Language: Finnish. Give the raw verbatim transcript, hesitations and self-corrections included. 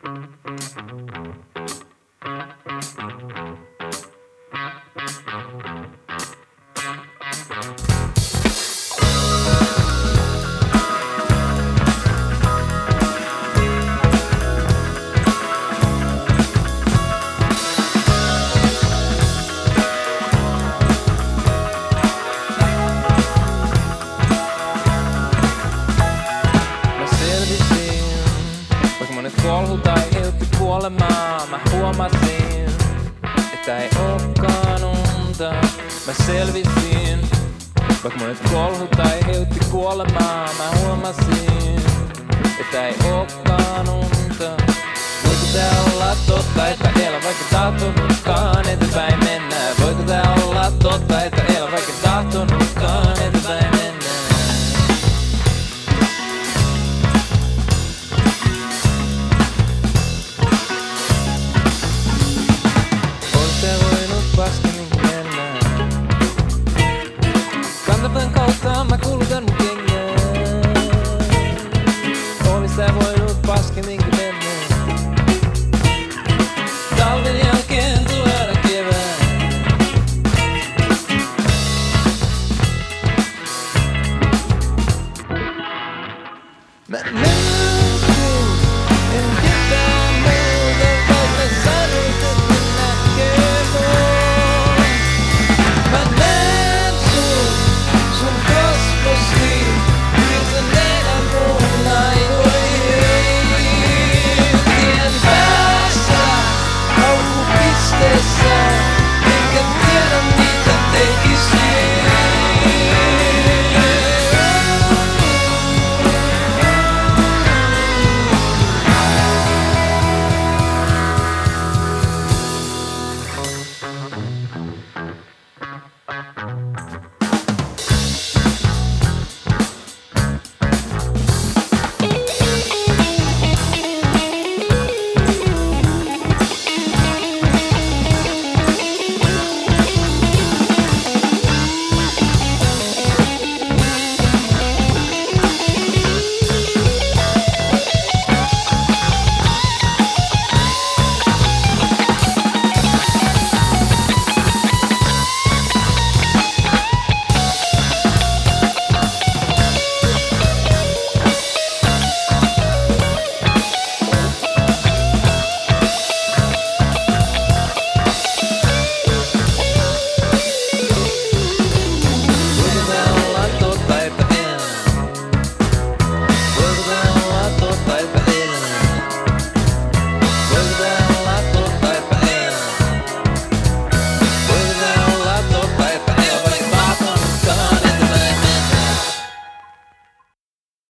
Kolhut aiheutti kuolemaa, mä huomasin, että ei ookaan unta. Mä selvisin, vaikka monet kolhut aiheutti kuolemaa, mä huomasin, että ei ookaan unta. Voiko tää olla totta, että elä vaikka tahtonutkaan eteenpäin mennä? Voiko tää olla totta, että elä vaikka tahtonutkaan eteenpäin mennä? Kantapään kautta mä kulutan mun kengää. Olis tää voinut paskemminkin mennä. Talven jälkeen tulee aina kevää. Mä